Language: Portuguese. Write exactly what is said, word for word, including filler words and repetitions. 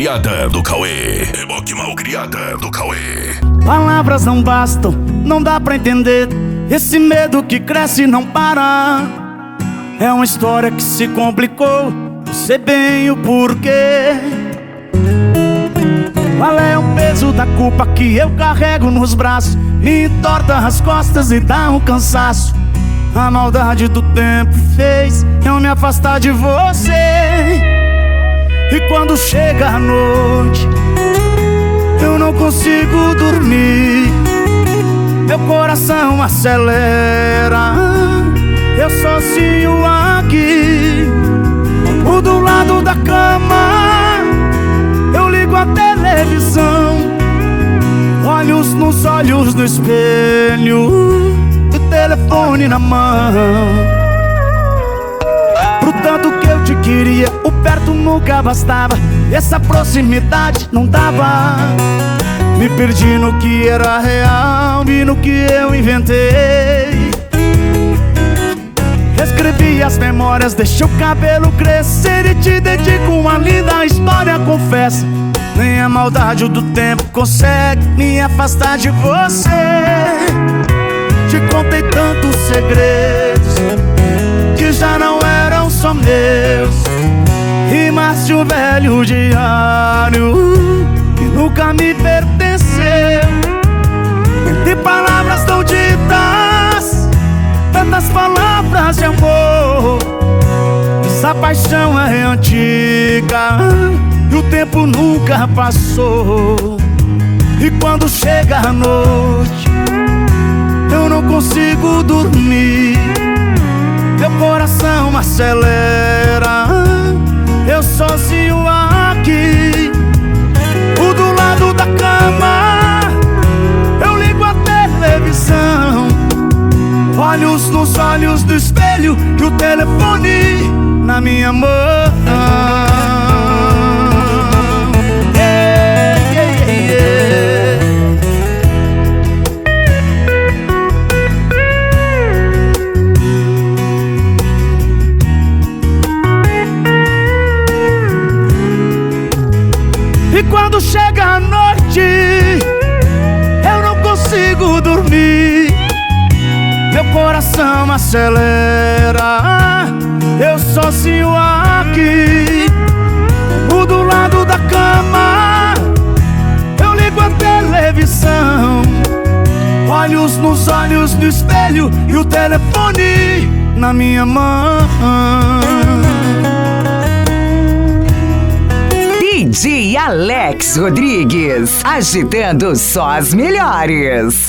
malcriada do Cauê. Reboque malcriada do Cauê. Palavras não bastam, não dá pra entender. Esse medo que cresce e não para. É uma história que se complicou, não sei bem o porquê. Qual é o peso da culpa que eu carrego nos braços? Me entorta as costas e dá um cansaço. A maldade do tempo fez eu me afastar de você. E quando chega a noite, eu não consigo dormir. Meu coração acelera, eu sozinho aqui. O do lado da cama, eu ligo a televisão. Olhos nos olhos no espelho, o telefone na mão. Pro tanto que eu te queria, o perto nunca bastava. Essa proximidade não dava. Me perdi no que era real e no que eu inventei. Escrevi as memórias, deixei o cabelo crescer e te dedico uma linda história, confesso. Nem a maldade do tempo consegue me afastar de você. Te contei tantos segredos que já não eram só meus. Rimas de um velho diário que nunca me pertenceu. Entre palavras não ditas, tantas palavras de amor. Essa paixão é antiga e o tempo nunca passou. E quando chega a noite, eu não consigo dormir. Meu coração acelera, eu sozinho aqui. O do lado da cama, eu ligo a televisão. Olhos nos olhos do espelho e o telefone na minha mão. Yeah, yeah, yeah. E quando chega a noite, eu não consigo dormir. Meu coração acelera, eu sozinho aqui. O do lado da cama, eu ligo a televisão. Olhos nos olhos no espelho e o telefone na minha mão. D J Alex Rodrigues, agitando só as melhores.